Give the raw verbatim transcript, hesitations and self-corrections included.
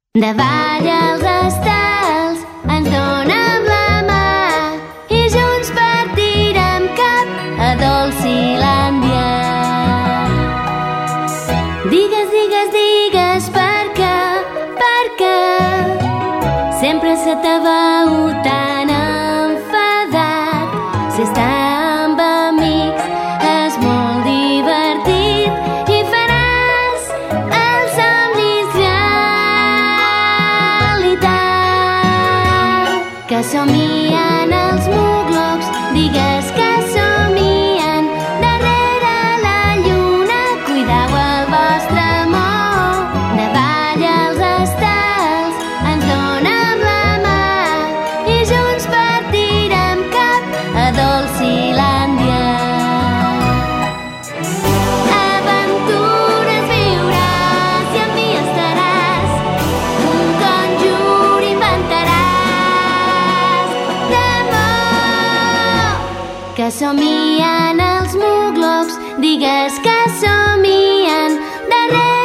Davall els estels ens donem la mà i junts partirem cap a Dolcilàndia. Digues, digues, digues per què, per què sempre se t'ha veut tan enfadat. Si estar amb amics és molt divertit i faràs els somnis realitat. Que somien els muglocs, digues que somien darrere la lluna. Cuidau el vostre amor. Davall els estels ens donem la mà i junts partirem cap a Dolcilàndia. Aventures viuràs i amb mi estaràs, un conjur inventaràs d'amor. Que somien els muglocs, digues que somien darrere